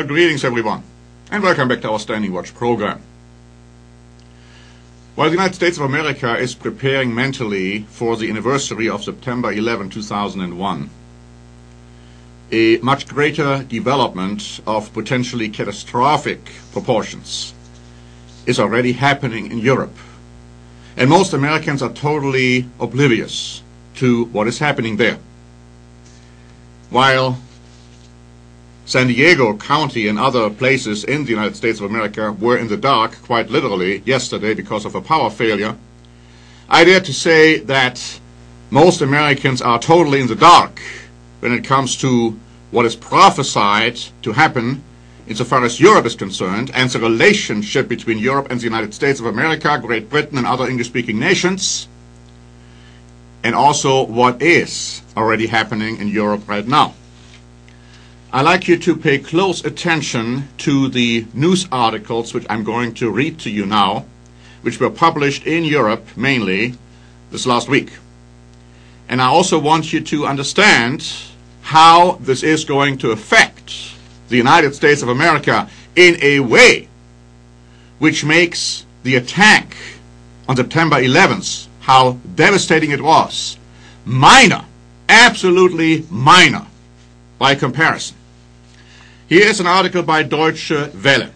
Greetings everyone, and welcome back to our Standing Watch program. While the United States of America is preparing mentally for the anniversary of September 11, 2001, a much greater development of potentially catastrophic proportions is already happening in Europe. And most Americans are totally oblivious to what is happening there. While San Diego County and other places in the United States of America were in the dark, quite literally, yesterday because of a power failure, I dare to say that most Americans are totally in the dark when it comes to what is prophesied to happen insofar as Europe is concerned, and the relationship between Europe and the United States of America, Great Britain, and other English-speaking nations, and also what is already happening in Europe right now. I'd like you to pay close attention to the news articles which I'm going to read to you now, which were published in Europe mainly this last week. And I also want you to understand how this is going to affect the United States of America in a way which makes the attack on September 11th, how devastating it was, minor, absolutely minor by comparison. Here is an article by Deutsche Welle,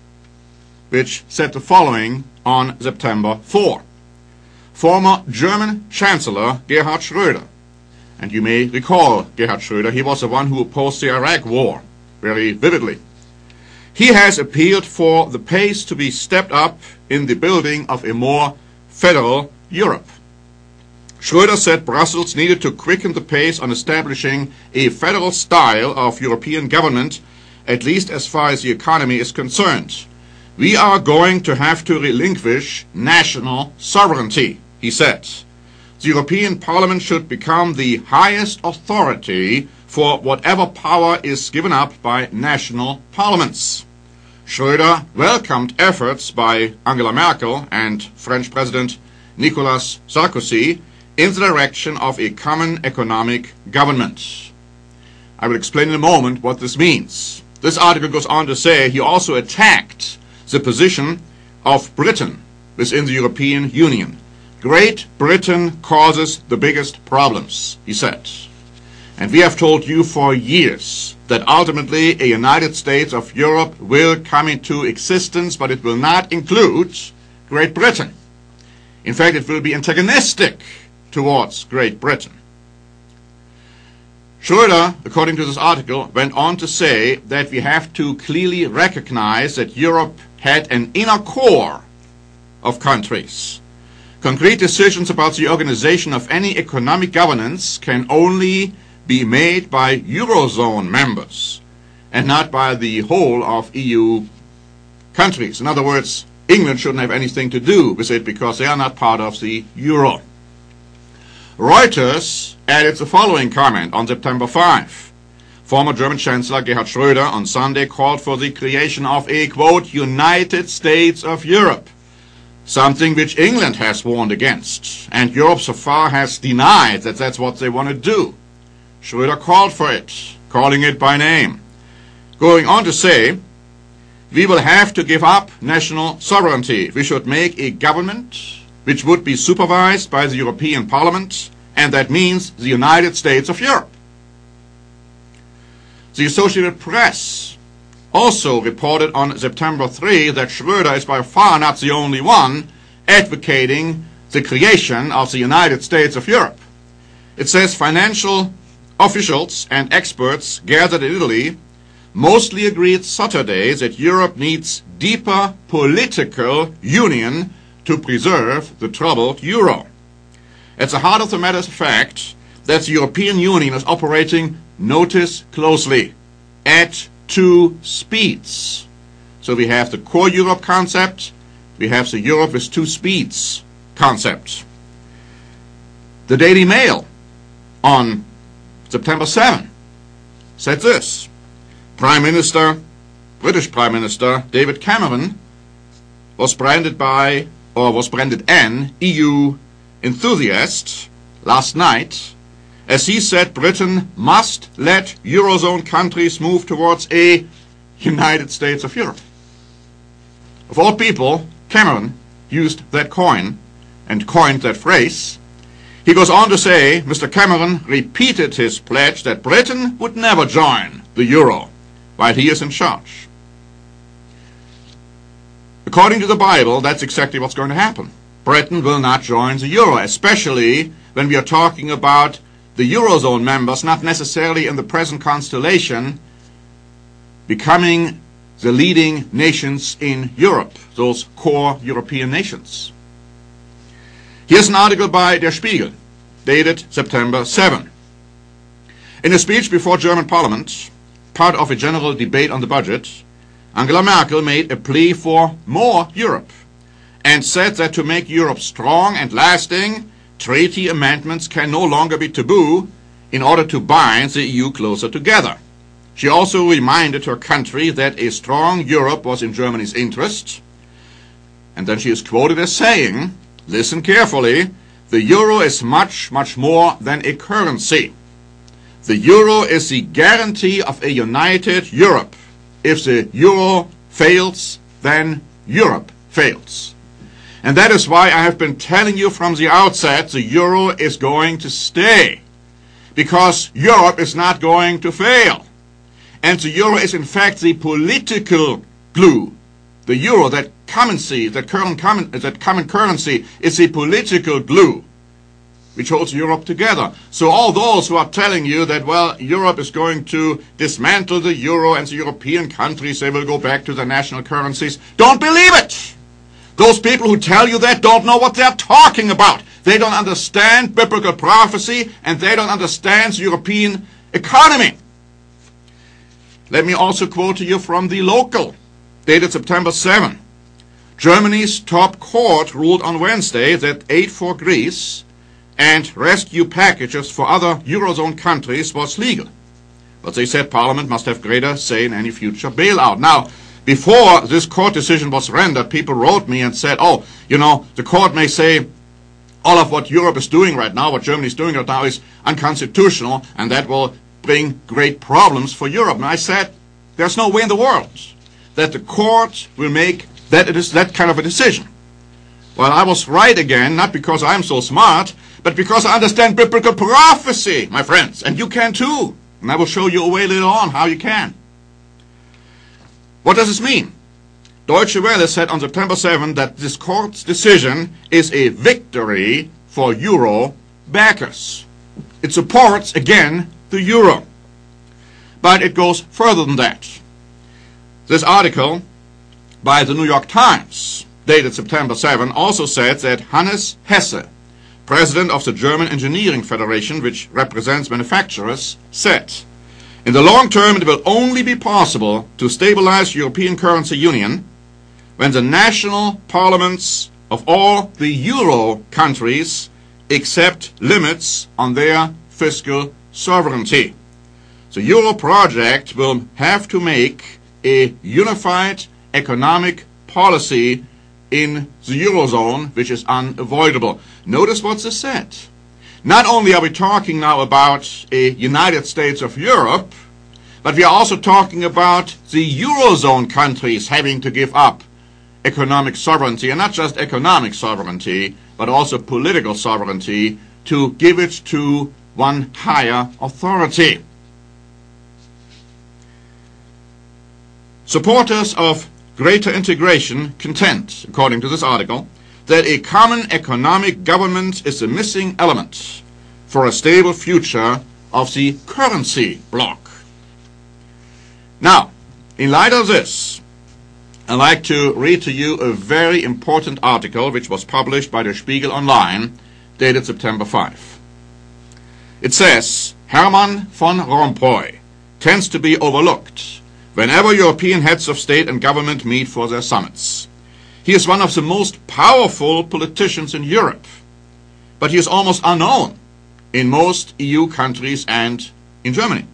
which said the following on September 4. Former German Chancellor Gerhard Schröder, and you may recall Gerhard Schröder, he was the one who opposed the Iraq War very vividly. He has appealed for the pace to be stepped up in the building of a more federal Europe. Schröder said Brussels needed to quicken the pace on establishing a federal style of European government, at least as far as the economy is concerned. We are going to have to relinquish national sovereignty, he said. The European Parliament should become the highest authority for whatever power is given up by national parliaments. Schröder welcomed efforts by Angela Merkel and French President Nicolas Sarkozy in the direction of a common economic government. I will explain in a moment what this means. This article goes on to say he also attacked the position of Britain within the European Union. Great Britain causes the biggest problems, he said. And we have told you for years that ultimately a United States of Europe will come into existence, but it will not include Great Britain. In fact, it will be antagonistic towards Great Britain. Schröder, according to this article, went on to say that we have to clearly recognize that Europe had an inner core of countries. Concrete decisions about the organization of any economic governance can only be made by Eurozone members and not by the whole of EU countries. In other words, England shouldn't have anything to do with it because they are not part of the Euro. Reuters added the following comment on September 5. Former German Chancellor Gerhard Schröder on Sunday called for the creation of a, quote, United States of Europe, something which England has warned against, and Europe so far has denied that that's what they want to do. Schröder called for it, calling it by name, going on to say, we will have to give up national sovereignty. We should make a government which would be supervised by the European Parliament, and that means the United States of Europe. The Associated Press also reported on September 3 that Schröder is by far not the only one advocating the creation of the United States of Europe. It says financial officials and experts gathered in Italy mostly agreed Saturday that Europe needs deeper political union to preserve the troubled euro. At the heart of the matter is the fact that the European Union is operating, notice closely, at two speeds. So we have the core Europe concept, we have the Europe with two speeds concept. The Daily Mail on September 7 said this: British Prime Minister David Cameron was branded an EU enthusiast last night, as he said Britain must let Eurozone countries move towards a United States of Europe. Of all people, Cameron used that coin and coined that phrase. He goes on to say, Mr. Cameron repeated his pledge that Britain would never join the euro while he is in charge. According to the Bible, that's exactly what's going to happen. Britain will not join the euro, especially when we are talking about the Eurozone members, not necessarily in the present constellation, becoming the leading nations in Europe, those core European nations. Here's an article by Der Spiegel, dated September 7. In a speech before German Parliament, part of a general debate on the budget, Angela Merkel made a plea for more Europe and said that to make Europe strong and lasting, treaty amendments can no longer be taboo in order to bind the EU closer together. She also reminded her country that a strong Europe was in Germany's interest. And then she is quoted as saying, listen carefully, the euro is much, much more than a currency. The euro is the guarantee of a united Europe. If the euro fails, then Europe fails. And that is why I have been telling you from the outset the euro is going to stay. Because Europe is not going to fail. And the euro is in fact the political glue. The euro, that currency, that common currency, is the political glue which holds Europe together. So all those who are telling you that, well, Europe is going to dismantle the euro and the European countries, they will go back to their national currencies, don't believe it! Those people who tell you that don't know what they're talking about. They don't understand biblical prophecy and they don't understand the European economy. Let me also quote to you from the Local, dated September 7. Germany's top court ruled on Wednesday that aid for Greece and rescue packages for other Eurozone countries was legal. But they said Parliament must have greater say in any future bailout. Now, before this court decision was rendered, people wrote me and said, oh, you know, the court may say all of what Europe is doing right now, what Germany is doing right now is unconstitutional, and that will bring great problems for Europe. And I said, there's no way in the world that the court will make that kind of a decision. Well, I was right again, not because I'm so smart, but because I understand biblical prophecy, my friends, and you can too. And I will show you a way later on how you can. What does this mean? Deutsche Welle said on September 7 that this court's decision is a victory for euro backers. It supports, again, the euro. But it goes further than that. This article by the New York Times, dated September 7, also said that Hannes Hesse, president of the German Engineering Federation, which represents manufacturers, said, in the long term it will only be possible to stabilize European currency union when the national parliaments of all the euro countries accept limits on their fiscal sovereignty. The euro project will have to make a unified economic policy in the eurozone, which is unavoidable. Notice what's said. Not only are we talking now about a United States of Europe, but we are also talking about the eurozone countries having to give up economic sovereignty, and not just economic sovereignty, but also political sovereignty, to give it to one higher authority. Supporters of greater integration contend, according to this article, that a common economic government is the missing element for a stable future of the currency bloc. Now, in light of this, I'd like to read to you a very important article which was published by Der Spiegel Online, dated September 5. It says, Herman van Rompuy tends to be overlooked whenever European heads of state and government meet for their summits. He is one of the most powerful politicians in Europe, but he is almost unknown in most EU countries and in Germany.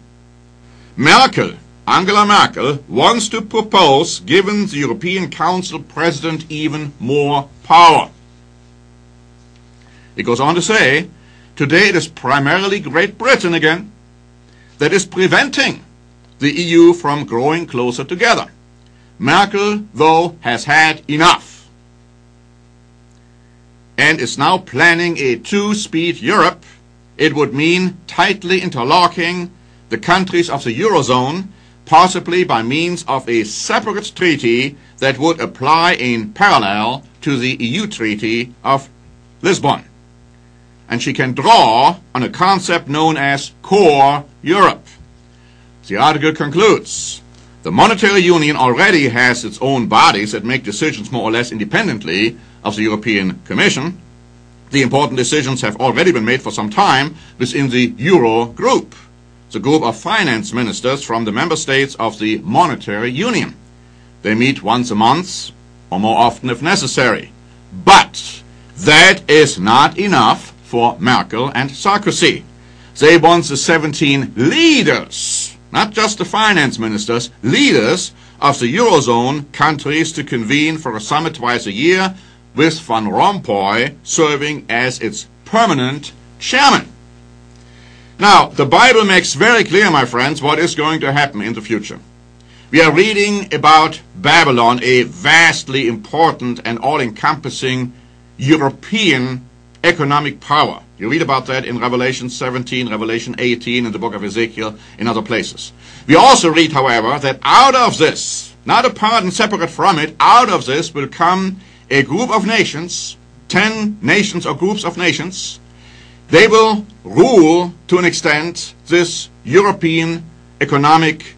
Angela Merkel wants to propose giving the European Council President even more power. It goes on to say, today it is primarily Great Britain again that is preventing the EU from growing closer together. Merkel, though, has had enough and is now planning a two-speed Europe. It would mean tightly interlocking the countries of the Eurozone, possibly by means of a separate treaty that would apply in parallel to the EU Treaty of Lisbon. And she can draw on a concept known as core Europe. The article concludes, the monetary union already has its own bodies that make decisions more or less independently of the European Commission. The important decisions have already been made for some time within the Euro group, the group of finance ministers from the member states of the monetary union. They meet once a month, or more often if necessary. But that is not enough for Merkel and Sarkozy. They want the 17 leaders, not just the finance ministers, leaders of the Eurozone countries to convene for a summit twice a year, with Van Rompuy serving as its permanent chairman. Now, the Bible makes very clear, my friends, what is going to happen in the future. We are reading about Babylon, a vastly important and all-encompassing European economic power. You read about that in Revelation 17, Revelation 18, in the book of Ezekiel, in other places. We also read, however, that out of this, not apart and separate from it, out of this will come a group of nations, 10 nations or groups of nations. They will rule, to an extent, this European economic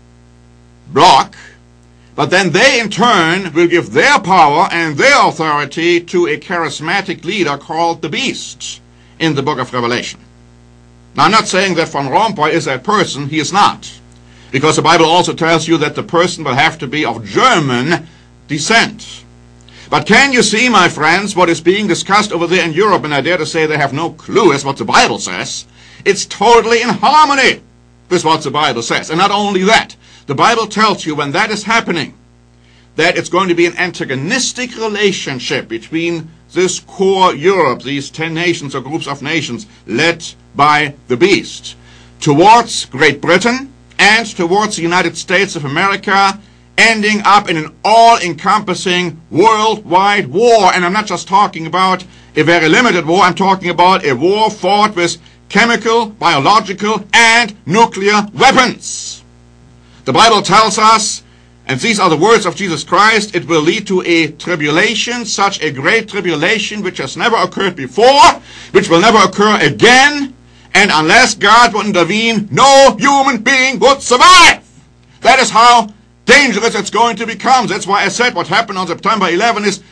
bloc, but then they in turn will give their power and their authority to a charismatic leader called the Beast in the book of Revelation. Now, I'm not saying that Van Rompuy is that person. He is not, because the Bible also tells you that the person will have to be of German descent. But can you see, my friends, what is being discussed over there in Europe? And I dare to say they have no clue as what the Bible says. It's totally in harmony with what the Bible says. And not only that, the Bible tells you when that is happening, that it's going to be an antagonistic relationship between this core Europe, these 10 nations or groups of nations led by the Beast, towards Great Britain and towards the United States of America, ending up in an all-encompassing worldwide war. And I'm not just talking about a very limited war. I'm talking about a war fought with chemical, biological, and nuclear weapons. The Bible tells us, and these are the words of Jesus Christ, it will lead to a tribulation, such a great tribulation which has never occurred before, which will never occur again, and unless God will intervene, no human being would survive. That is how dangerous it's going to become. That's why I said what happened on September 11 is,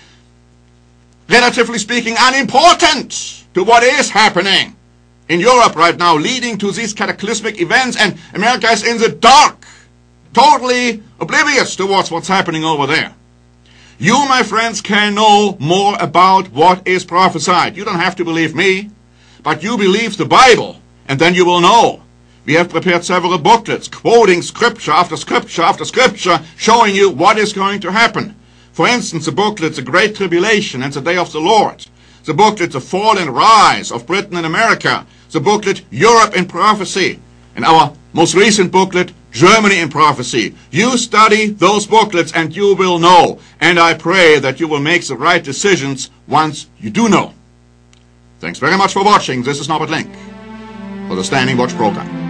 relatively speaking, unimportant to what is happening in Europe right now, leading to these cataclysmic events, and America is in the dark, totally oblivious towards what's happening over there. You, my friends, can know more about what is prophesied. You don't have to believe me, but you believe the Bible, and then you will know. We have prepared several booklets quoting scripture after scripture after scripture, showing you what is going to happen. For instance, the booklet, The Great Tribulation and the Day of the Lord. The booklet, The Fall and Rise of Britain and America. The booklet, Europe in Prophecy. And our most recent booklet, Germany in Prophecy. You study those booklets and you will know. And I pray that you will make the right decisions once you do know. Thanks very much for watching. This is Norbert Link for the Standing Watch program.